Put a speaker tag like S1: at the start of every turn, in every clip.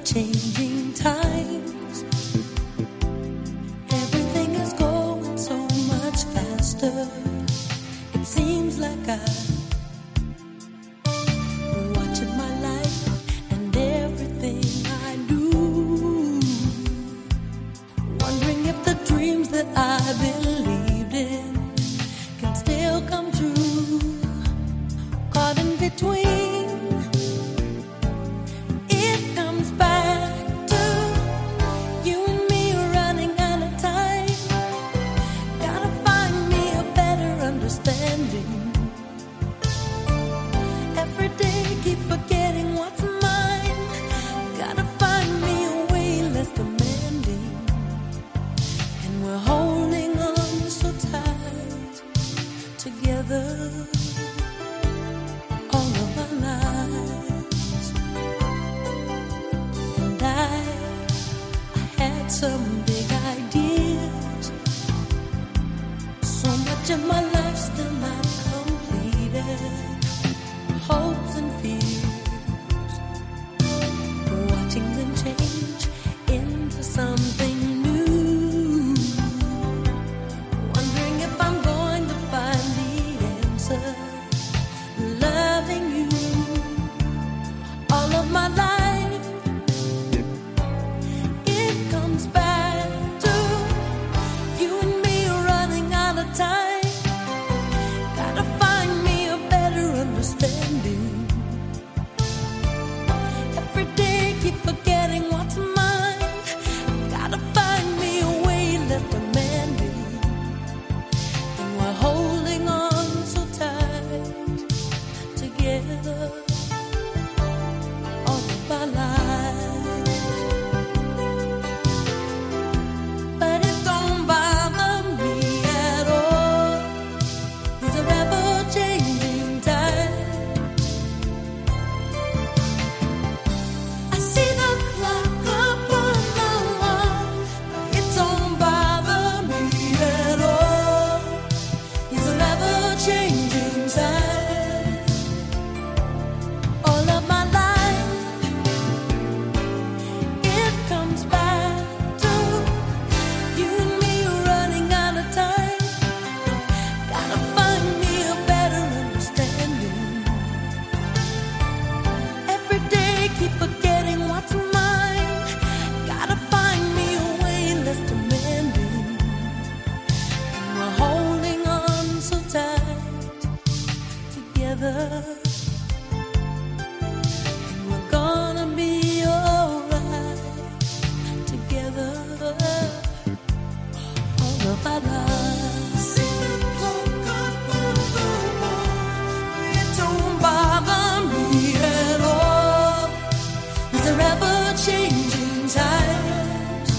S1: changing times. Everything is going so much faster. It seems like I'm watching my life and everything I do, wondering if the dreams that I believed in can still come true. Caught in between, it comes back to you and me running out of time. Gotta find me a better understanding. Every day keep forgetting what's mine. Gotta find me a way less demanding. And we're holding on so tight together all of our lives. And I had some big ideas, so much of my life still not completed. Hopes and fears, watching them change into something new. Wondering if I'm going to find the answer. Loving you all of my life, it comes back to you and me running out of time. Gotta find me a better understanding. Every day keep forgetting what's mine. Gotta find me a way less demanding. And we're holding on so tight together all of our lives. But it don't bother me at all. These are ever-changing times. I see the clock upon the wall. It don't bother me at all. These are ever-changing times. All of my life, it comes back to you and me running out of time. Gotta find me a better understanding. Every day keep forgetting what's mine. Gotta find me a way less demanding. And we're holding on so tight together. And we're gonna be alright together all of our lives. See the clock upon the wall. It don't bother me at all. These are ever-changing times.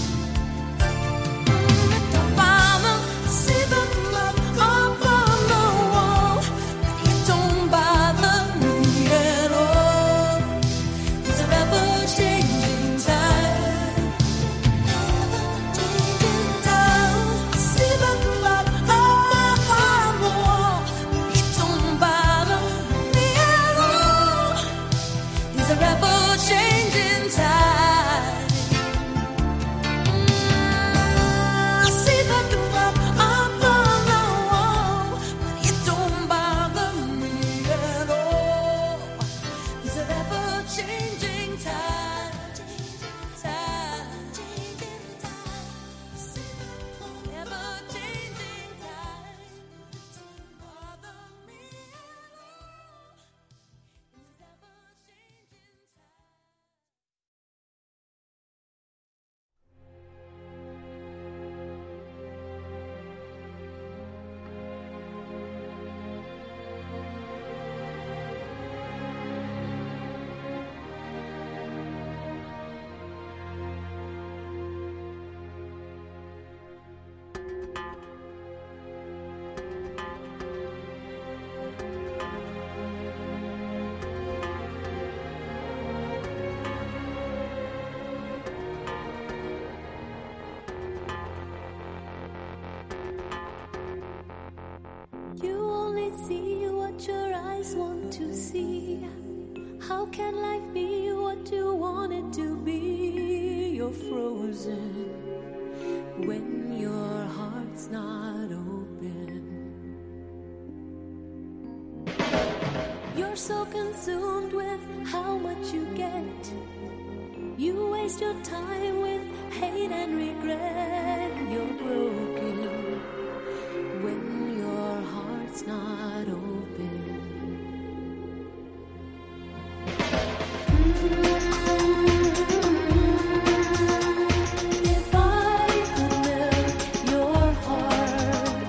S1: It don't bother. See the clock upon the wall. It don't bother me at all. These are ever-changing times. Ever-changing times. See the clock upon the wall. It don't bother me at all. These are ever-changing times. See the clock upon the wall. It don't bother me at all. These are ever-changing times. Times. Ever-changing times. Don't bother me at all. These are ever-changing You only see what your eyes want to see. How can life be what you want it to be? You're frozen when your heart's not open. You're so consumed with how much you get. You waste your time with hate and regret. You're broken when your heart's not open. If I could melt your heart,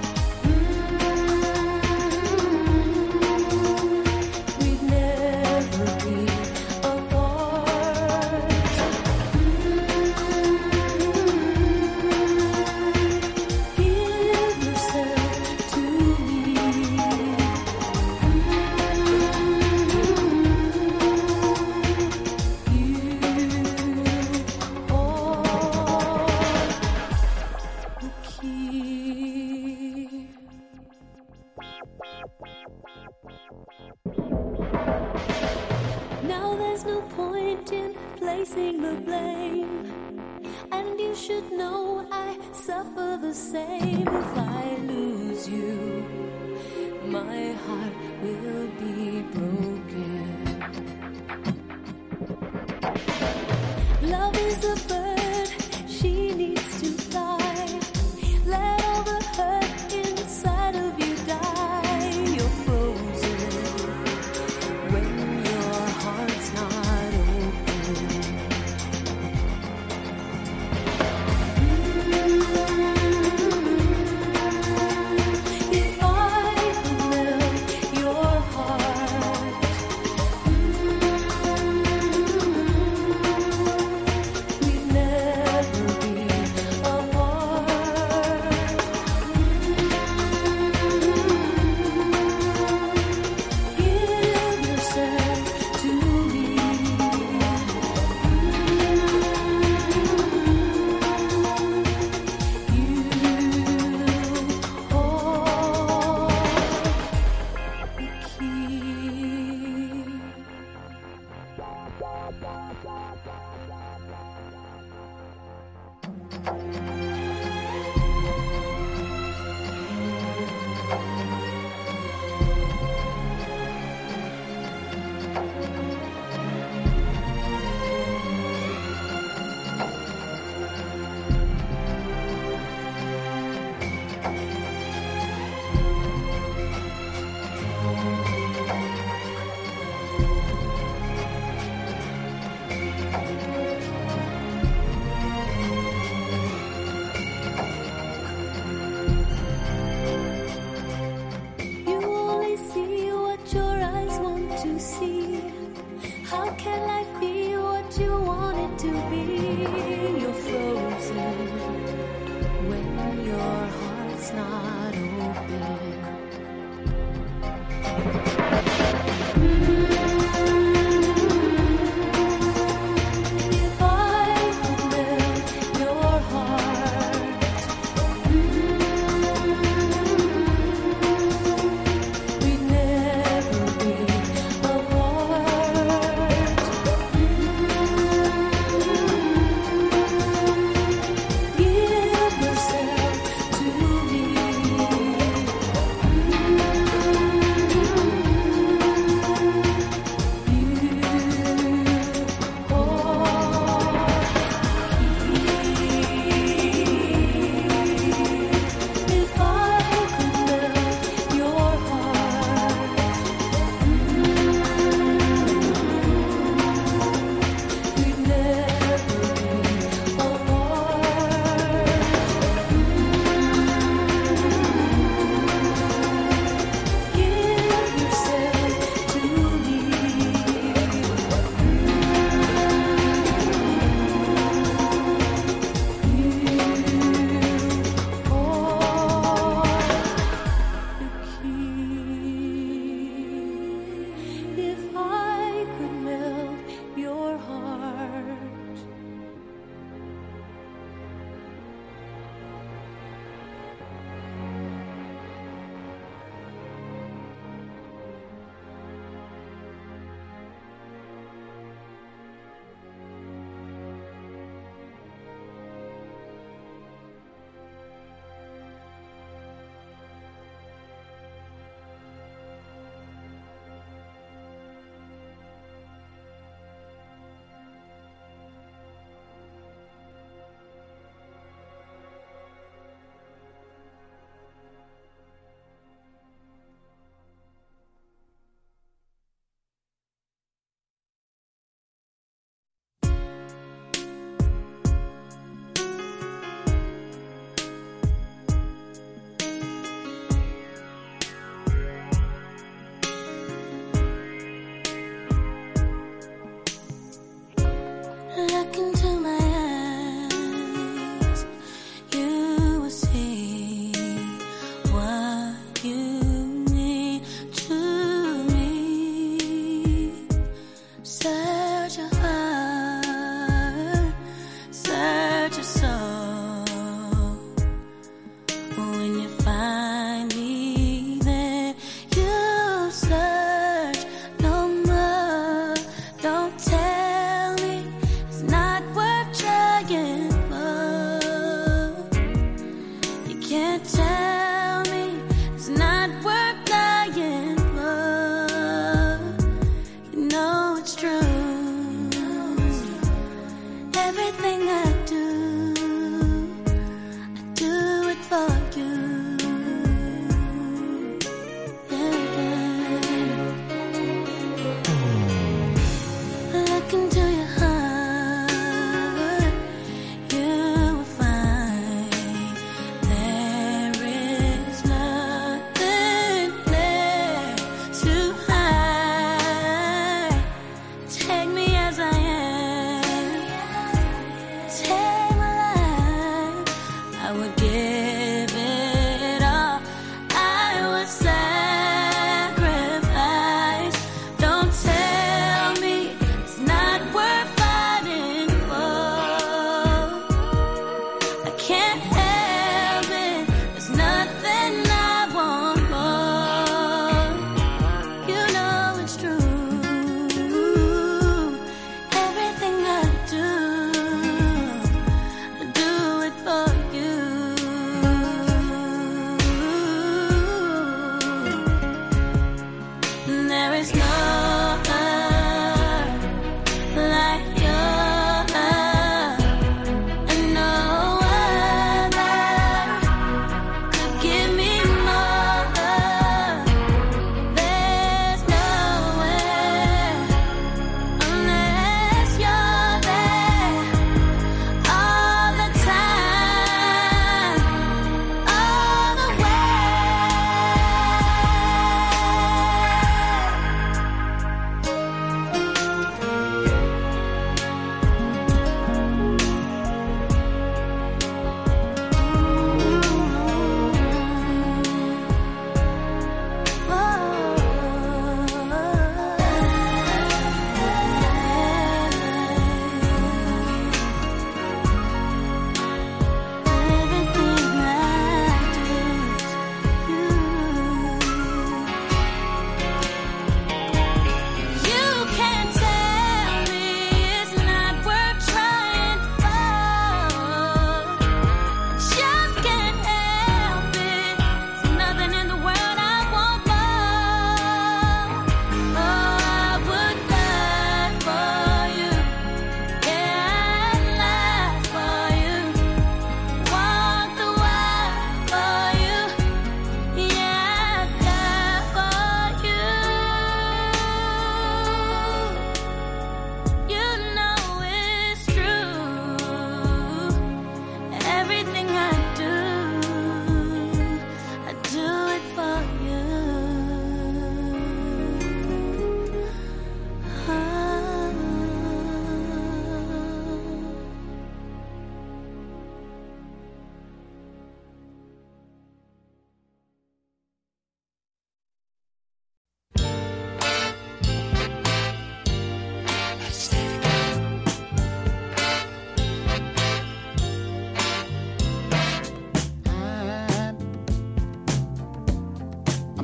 S1: we'd never be apart. Give yourself to me. Now there's no point in placing the blame, and you should know I suffer the same. If I lose you, my heart will be broken. Love is a bird, she needs to fly. Let all the hurt inside of you die. You're frozen when your heart's not open.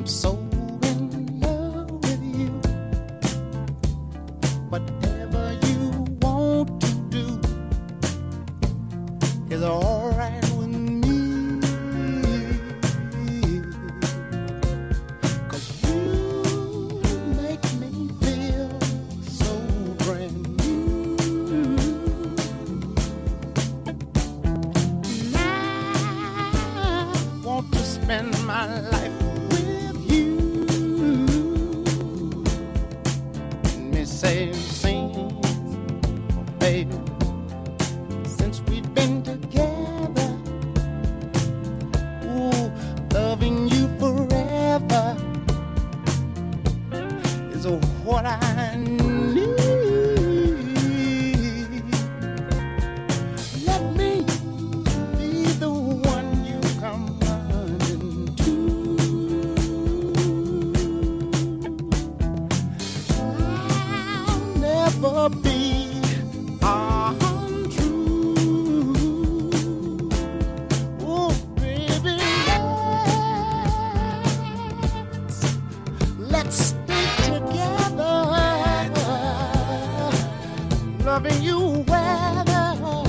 S2: I'm so in love with you. Whatever you want to do is all right with me. 'Cause you make me feel so brand new. And I want to spend my life with you. Let me say, sing, oh baby, since we've been together, ooh, loving you forever is what I need. Let me be the one you come running to. I'll never be untrue. Oh, baby, let's stay together, loving you weather,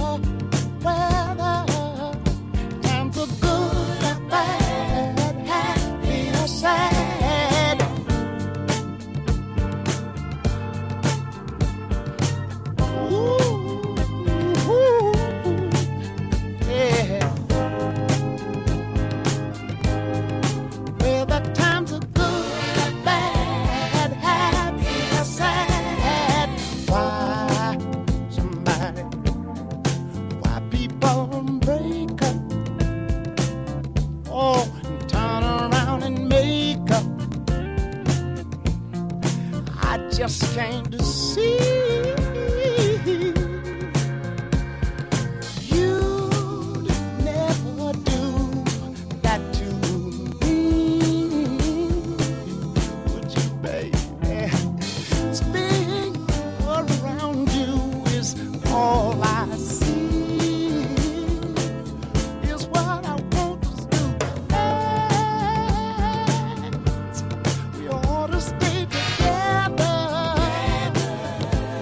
S2: times are good and bad, happy or sad. Ooh, yeah. Well, the times are good and bad, happy or sad. Why people break up? Oh, and turn around and make up. I just came to see you'd never do that to me, would you, baby? Spinning around you is all I see. Is what I want to do. We ought to stay together.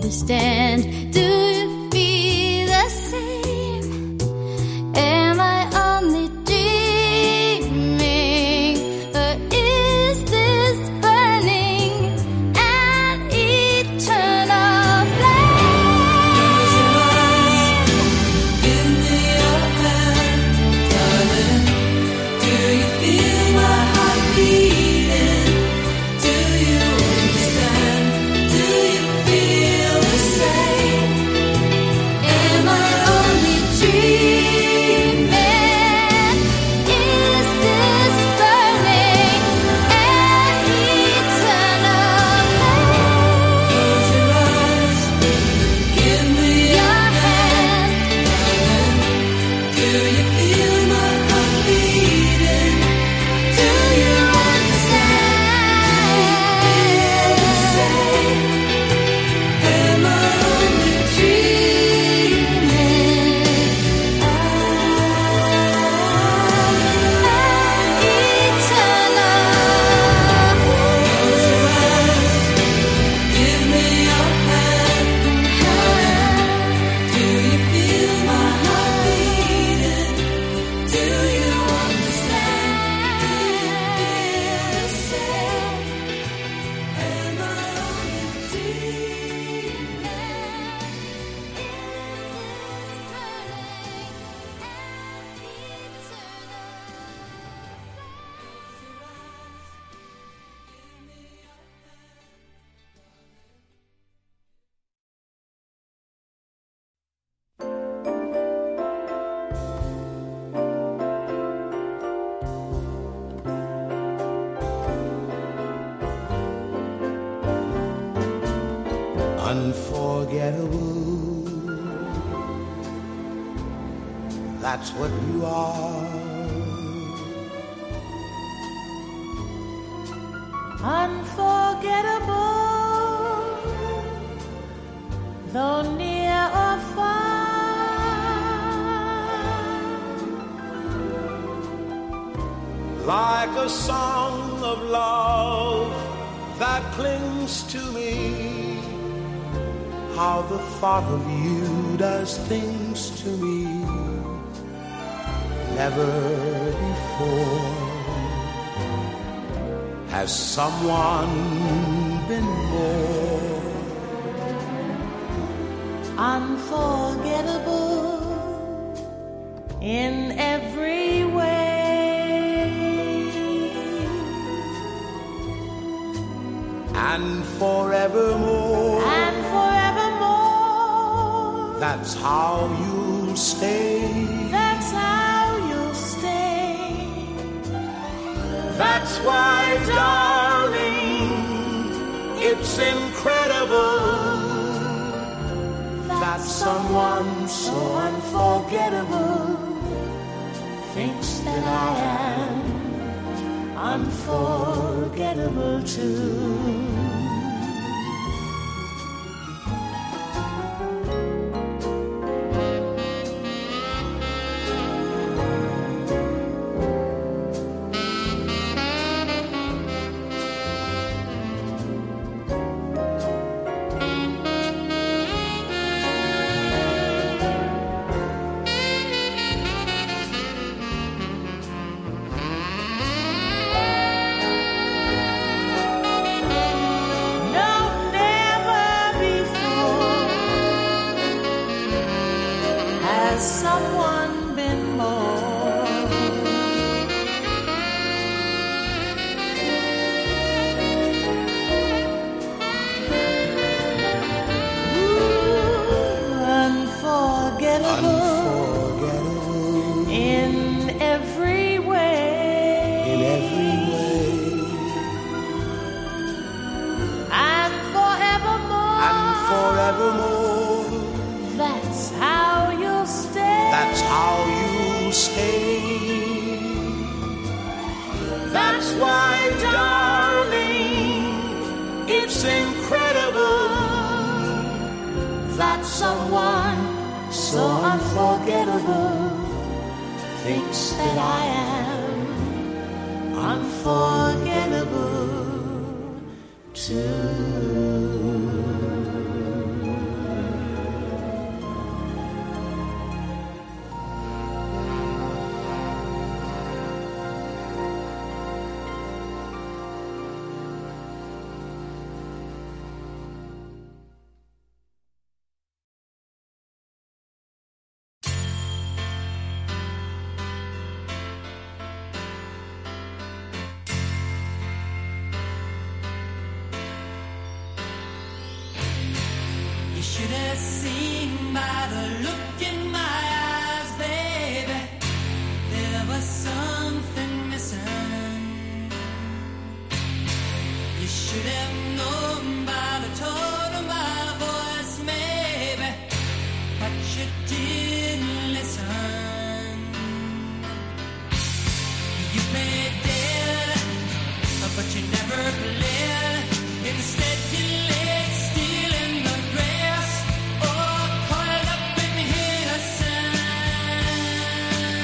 S1: understand. Do you feel the same? Am I only dreaming, or is this burning an eternal flame? Give me your hand, darling. Do you feel my heart beating? Do you understand? Do you feel the same? Am I only dreaming? Is this burning an eternal flame? Close your eyes, give me your hand. Do you feel my heart beating? Do you understand? Do you feel the same? Am I only dreaming? Give me your hand. Do you feel my heart beating? Do you understand? Do you feel the same? Am I only dreaming?
S2: Unforgettable, that's what you are.
S3: Unforgettable, though near or far.
S2: Like a song of love that clings to me. How the thought of you does things to me. Never before has someone been more
S3: Unforgettable in every way.
S2: and forevermore.
S3: And forevermore.
S2: That's how you'll stay.
S3: That's how you'll stay.
S2: That's why, darling, it's incredible that someone so unforgettable
S3: Thinks that I am unforgettable too. Someone been more. Unforgettable in every way. And forevermore. That's how you'll stay.
S2: That's how you stay. That's why, darling, it's incredible
S3: that someone so unforgettable thinks that I am unforgettable too.
S1: You should have seen by the look in my eyes, baby, there was something missing. You should have known by the tone of my voice, maybe, but you didn't listen. You played dead, but you never played. Instead you laid still in the grass, or coiled up in his sand.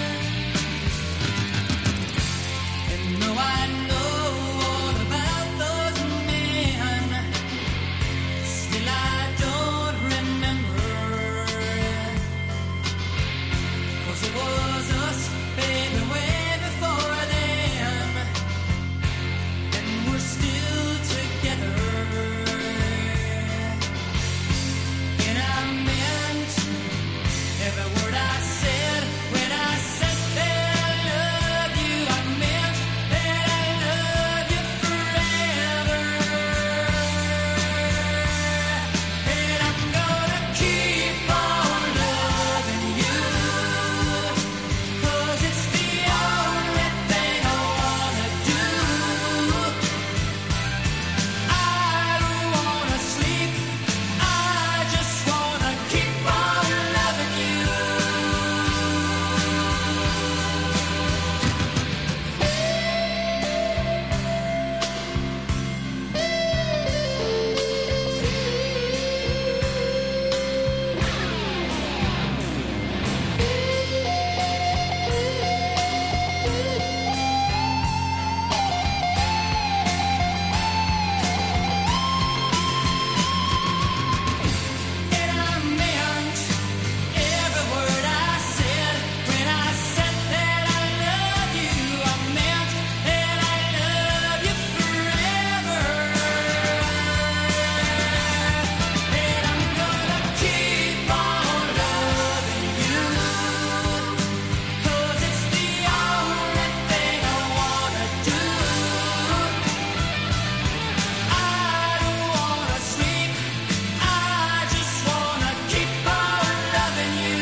S1: And though I know all about those men, still I don't remember. 'Cause it was us, baby, way before them, and we're still together. And I meant every word I said when I said that I love you. I meant that I love you forever. And I'm gonna keep on loving you, 'cause it's the only thing I wanna do. I don't wanna sleep, I just wanna keep on loving you. And I meant every word I said when I said that I love you. I meant that I love you forever. And I'm gonna keep on loving you, 'cause it's the only thing I wanna do. I don't wanna sleep, I just wanna keep on loving you.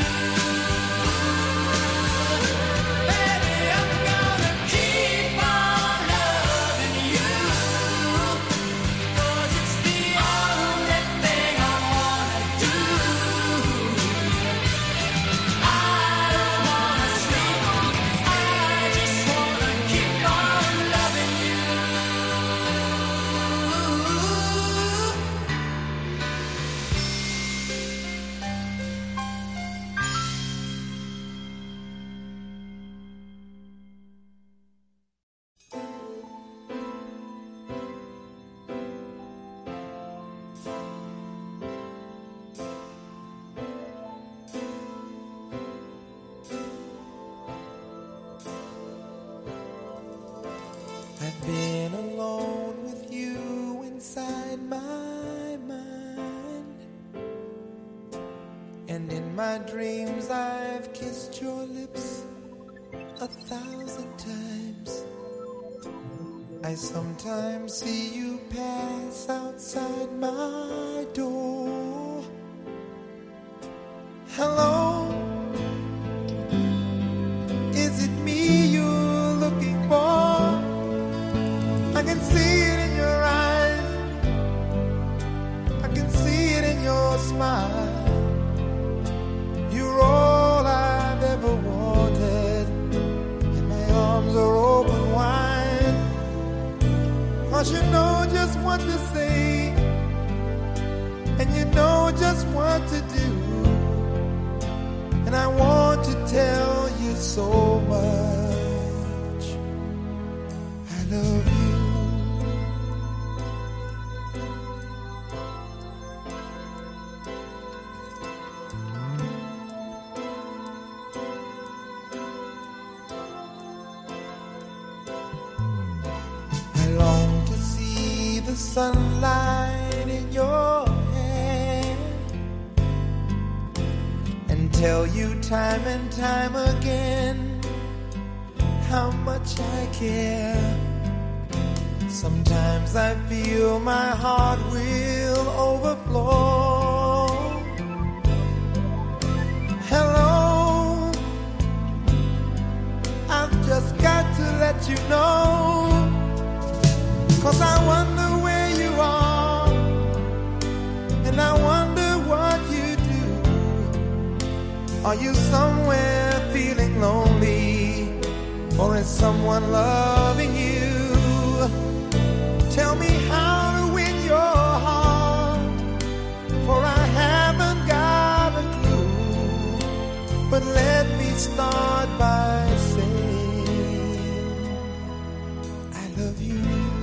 S1: Baby, I'm gonna keep on loving you, 'cause it's the only thing I wanna do. I don't wanna sleep, I just wanna keep on loving you.
S4: I've been alone with you inside my mind, and in my dreams I've kissed your lips 1,000 times. I sometimes see you pass outside my door. Hello, is it me you're looking for? I can see it in your eyes, I can see it in your smile. You're all I've ever wanted, and my arms are open wide. 'Cause you know just what to say, and you know just what to do. And I want to tell you so much I love you. I long to see the sunlight in your hair and tell you time and time again how much I care. Sometimes I feel my heart will overflow, you know, 'cause I wonder where you are, and I wonder what you do. Are you somewhere feeling lonely, or is someone loving you? Tell me how to win your heart, for I haven't got a clue. But let me start by saying I love you.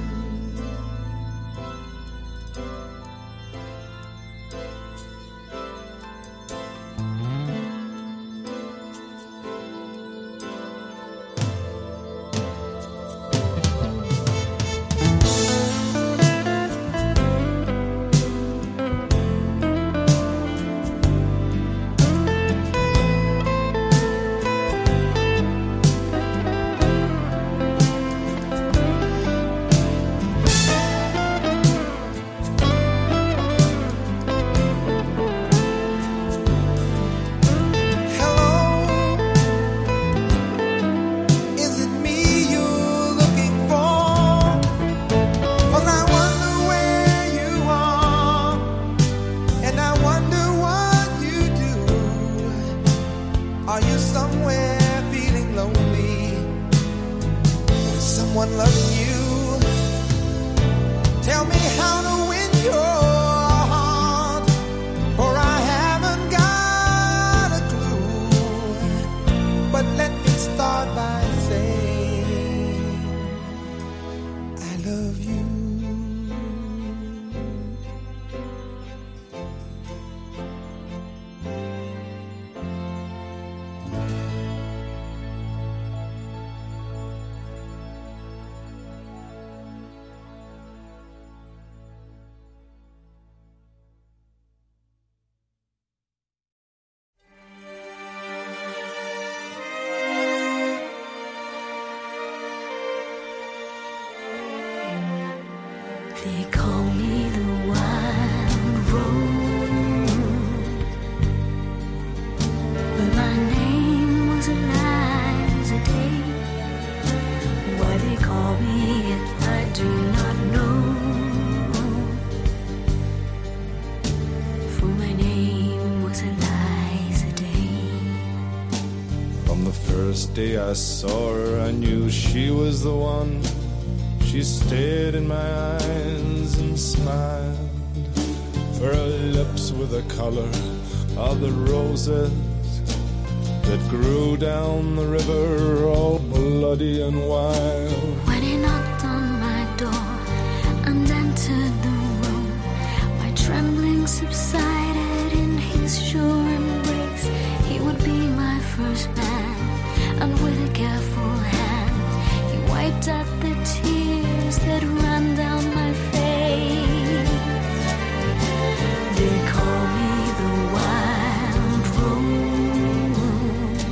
S3: They call me the wild rose, but my name was Eliza Day. Why they call me it, I do not know, for my name was Eliza Day.
S5: From the first day I saw her, I knew she was the one. She stared in my eyes and smiled, for her lips were the color of the roses that grew down the river, all bloody and wild.
S3: When he knocked on my door and entered the room, my trembling subsided in his sure embrace. He would be my first man, and with a careful hand he wiped out the tears that ran down my face. They call me the wild rose,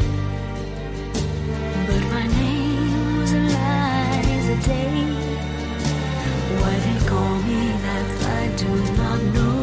S3: but my name was Eliza Day. Why they call me that I do not know,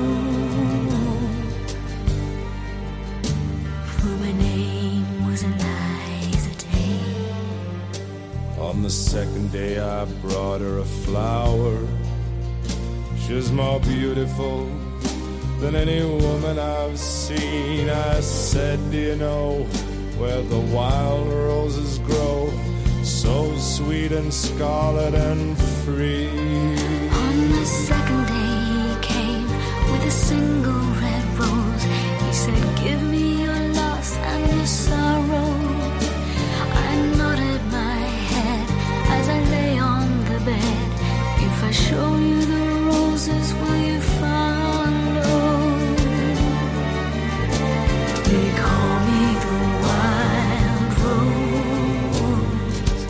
S3: for my name was Eliza Day.
S5: On the second day I brought her a flower. She was more beautiful than any woman I've seen. I said, do you know where the wild roses grow, so sweet and scarlet and free?
S3: On the second day he came with a single red rose. He said, give me your loss and your sorrow. I nodded my head as I lay on the bed. If I show you the roses, will you follow? They call me the wild rose,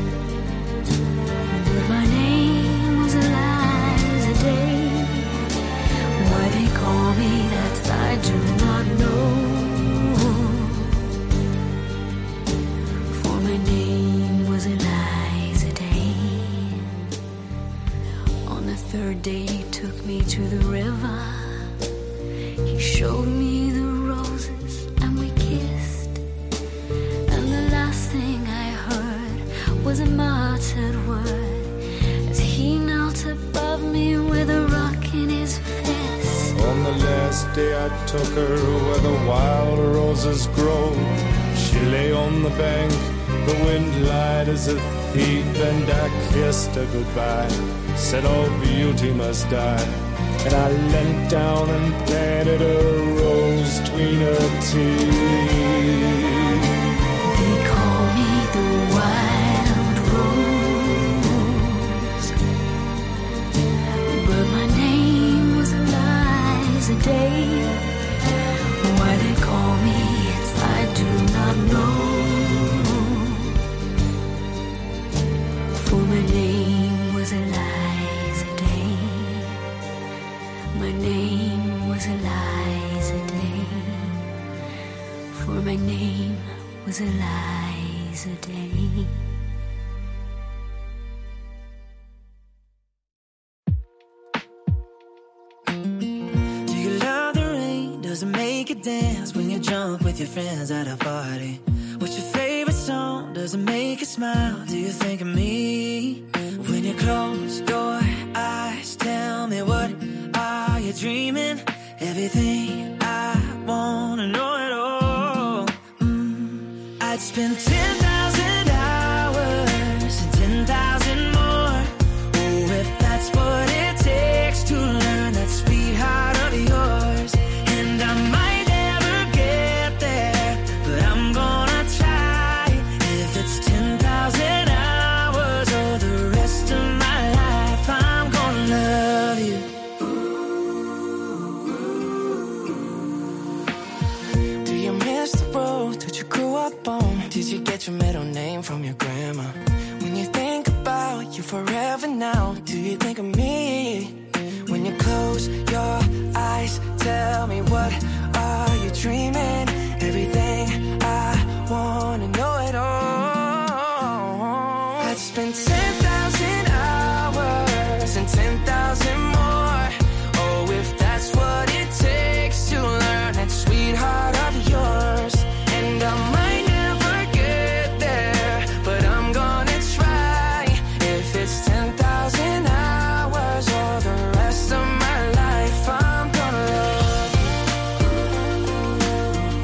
S3: but my name was Eliza Day. Why they call me that I do not know, for my name was Eliza Day. On the third day he took me to the river. He showed me the roses and we kissed, and the last thing I heard was was a martyred word as he knelt above me with a rock in his fist.
S5: On the last day I took her where the wild roses grow. She lay on the bank, the wind lied as a thief, and I kissed her goodbye, said all beauty must die. And I leant down and planted a rose between her teeth.
S3: They call me the wild rose, but my name was Eliza Day. Why they call me it I do not know, for my name was Eliza Day. My name was Eliza Day, for my name was Eliza Day.
S6: Do you love the rain? Does it make you dance when you're drunk with your friends at a party? What's your favorite song? Does it make you smile? Do you think of me? When you close your eyes, tell me what are you dreaming? Everything I wanna know it all. I'd spend 10,000 hours and 10,000 more. Oh, if that's what it takes to learn that sweetheart of yours. And I might never get there, but I'm gonna try. If it's 10,000 hours or the rest of my life, I'm gonna love you. Do you miss the road that you grew up on? Did you get your middle name from your grandma? When you think about you forever now, do you think of me? When you close your eyes, tell me what are you dreaming? Everything I wanna know it all. I'd spend 10,000 hours and 10,000 more. Oh, if that's what it takes to learn that sweetheart of yours. And I might never get there, but I'm gonna try. If it's 10,000 hours or the rest of my life, I'm gonna love you.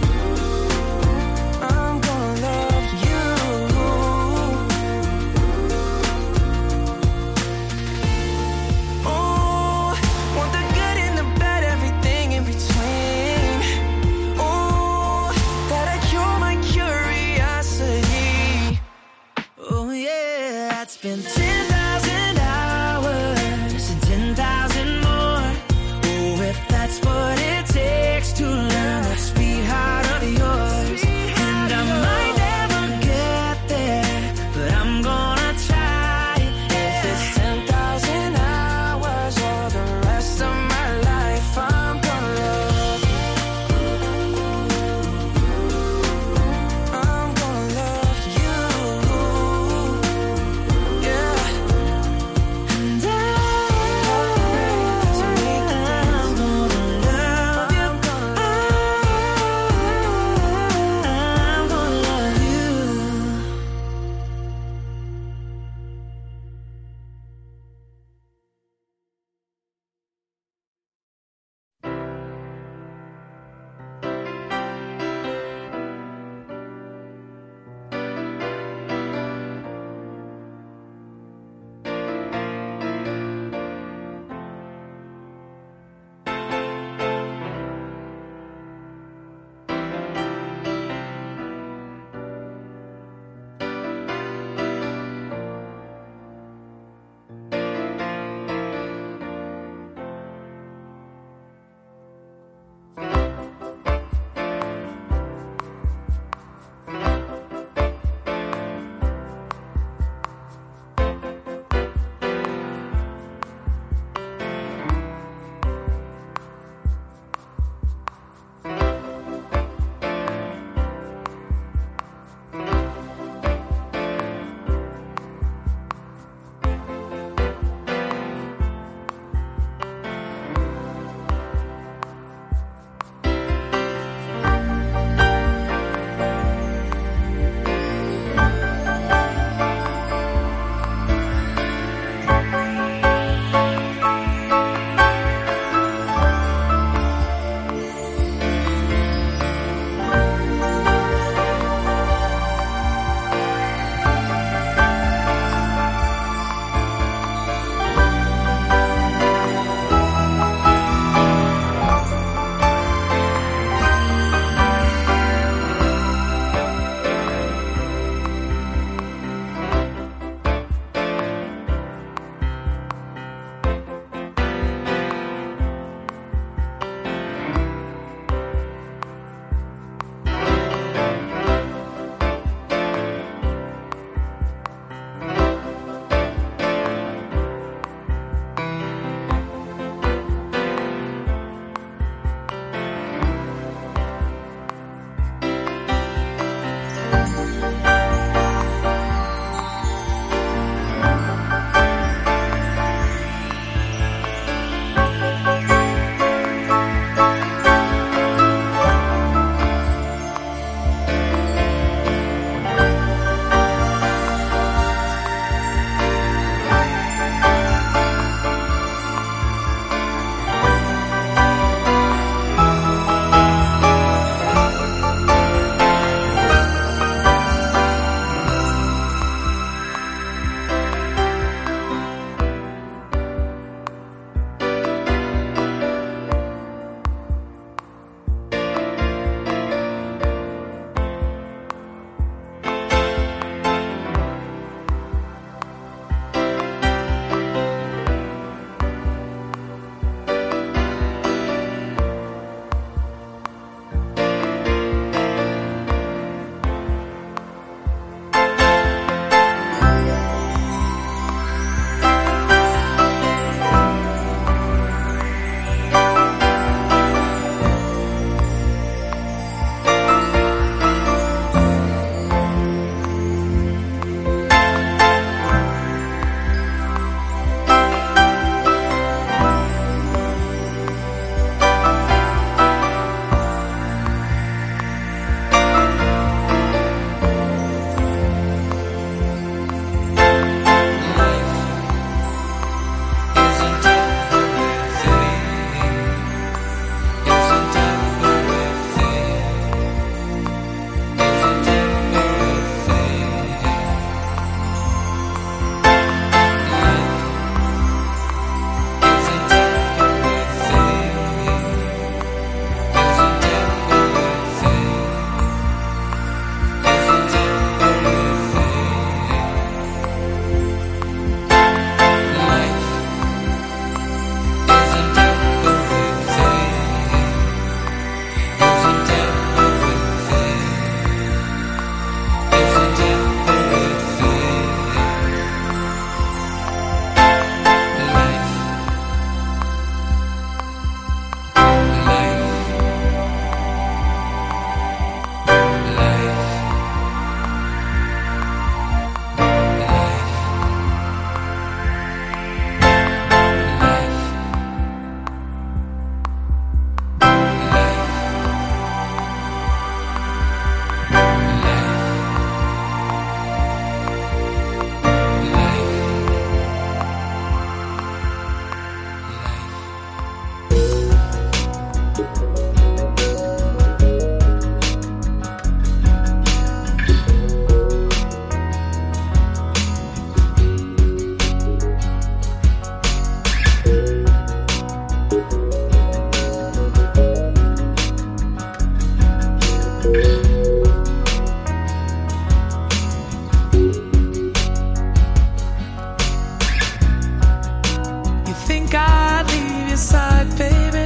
S7: baby.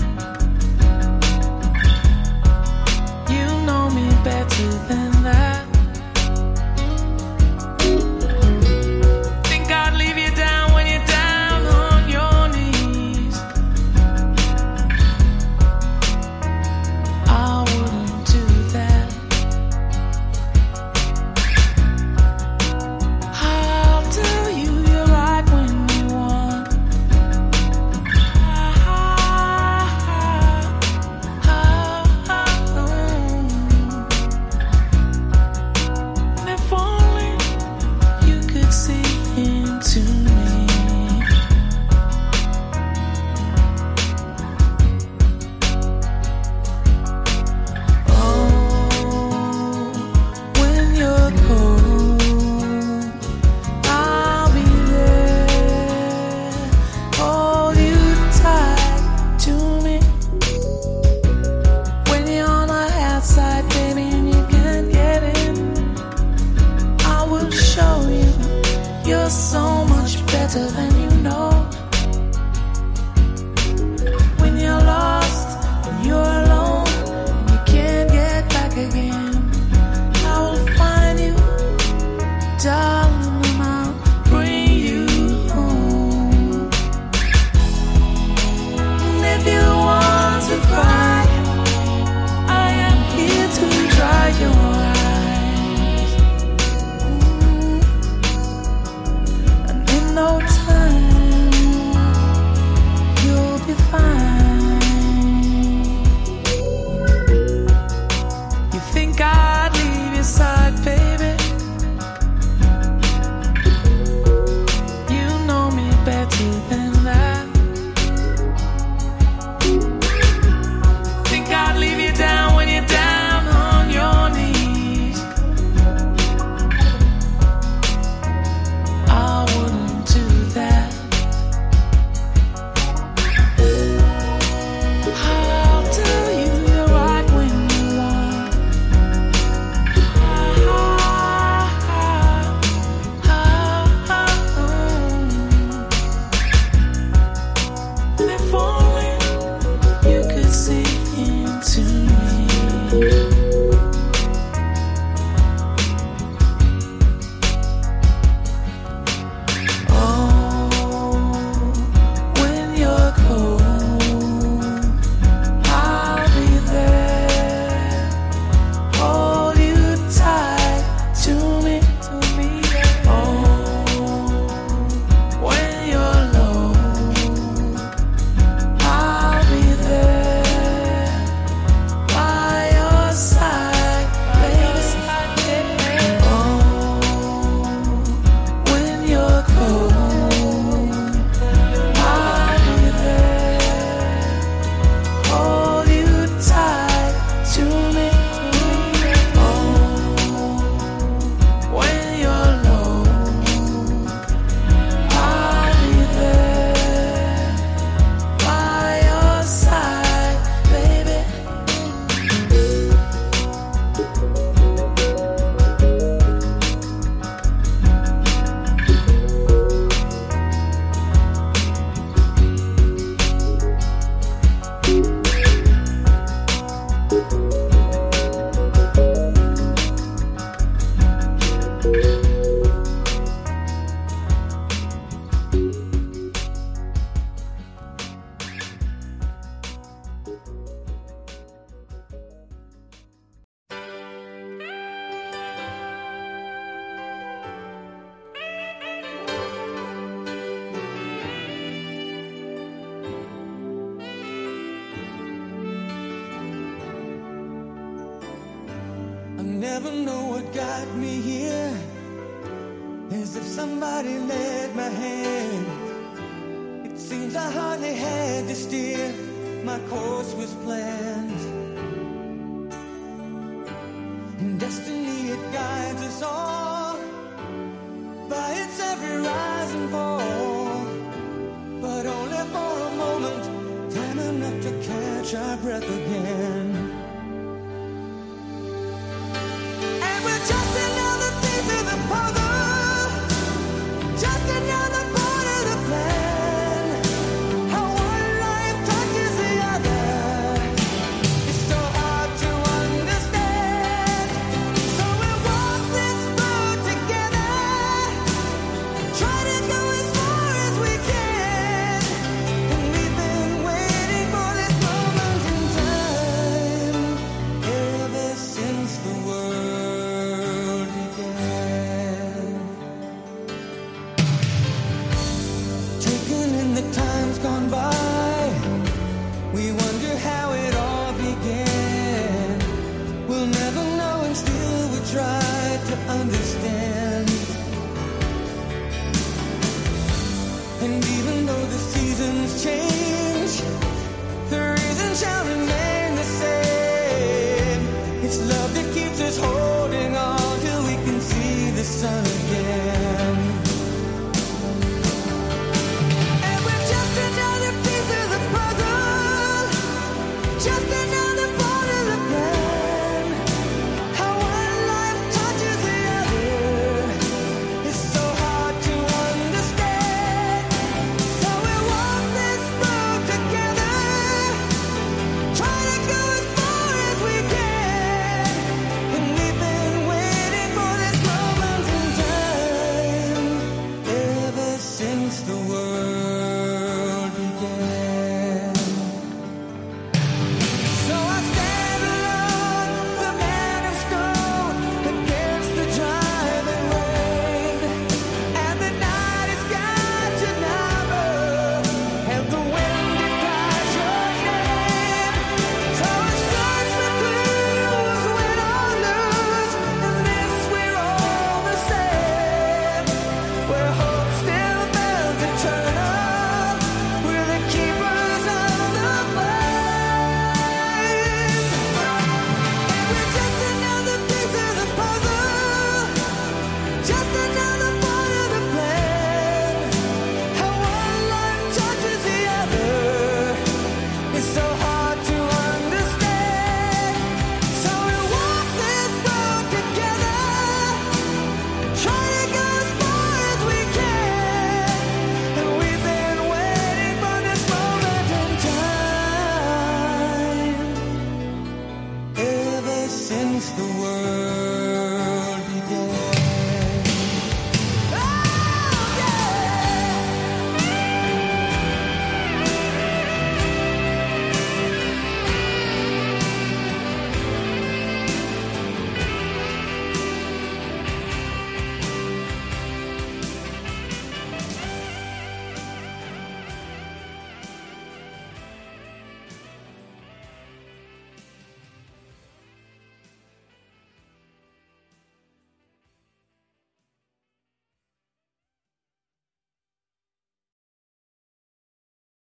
S7: You know me better than that. Think I'd leave you down when you're down on your knees. I wouldn't do that. I'll tell you you're right when you want. And if only you could see into me. Oh, when you're cold, I'll be there. Hold you tight to me. When you're on the outside, baby, and you can't get in, I will show you you're so much better than you know. When you're lost, when you're alone, and you can't get back again, I will find you, darling, and I'll bring you home. And if you want to cry, I am here to dry your eyes. And in no time, you'll be fine. You think I'd leave your side, baby? You know me better than that. Think I'd leave you down when you're down on your knees. I wouldn't do that. I'll tell you you're right when you want. And if only you could see into me. Oh, when you're cold, I'll be there. Hold you tight to me. Oh, when you're low, I'll be there by your side, baby. Oh, when you're cold, I'll be there. Hold you tight to me. Oh, when you're low, I'll be there by your side, baby.
S6: I never know what got me here. As if somebody led my hand. It seems I hardly had to steer. My course was planned. And destiny, it guides us all by its every rise and fall. But only for a moment, time enough to catch our breath again. And we're just another piece of the puzzle, just another part of the plan. How one life touches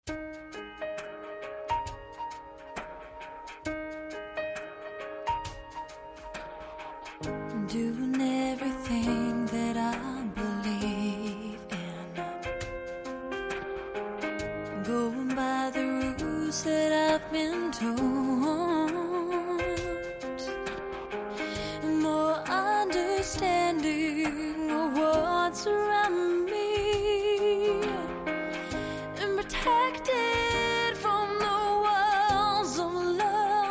S1: Doing everything that I believe in, going by the rules that I've been told, more understanding of what's around me, and protected from the walls of love.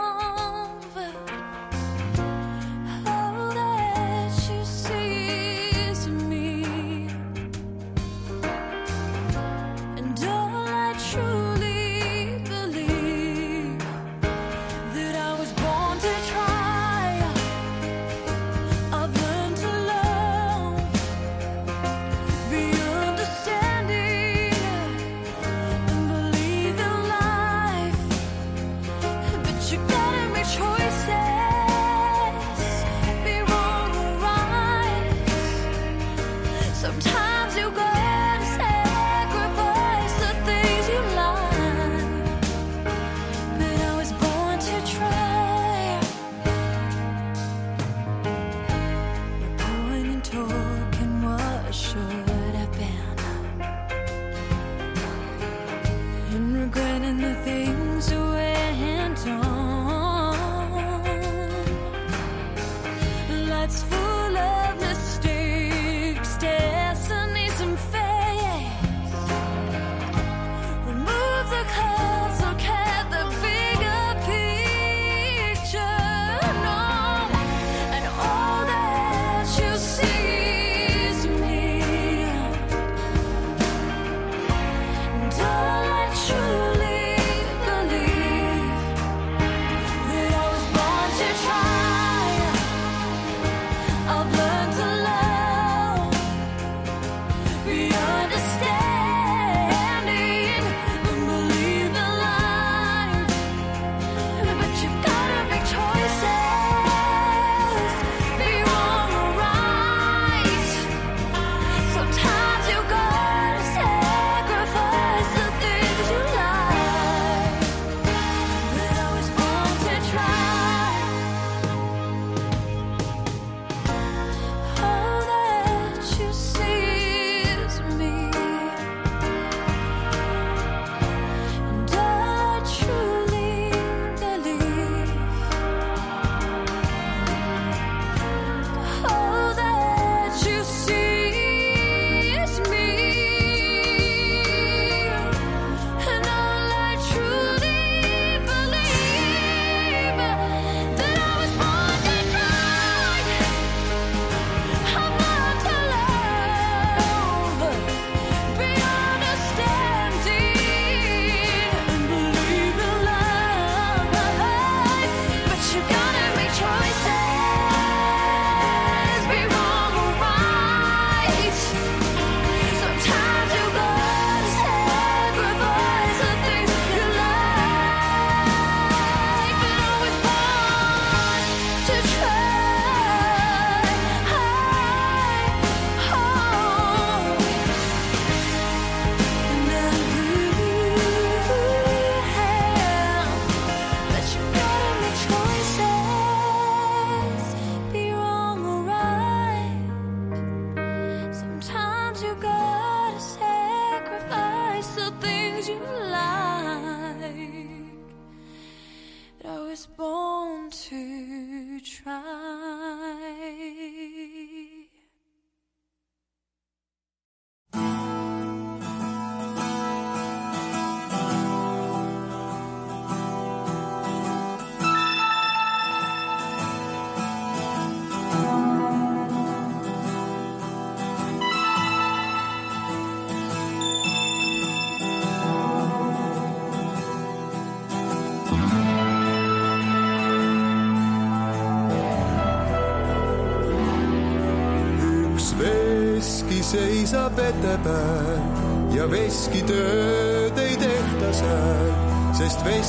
S4: seisab vete peal ja veskitööd ei tehta seal, sest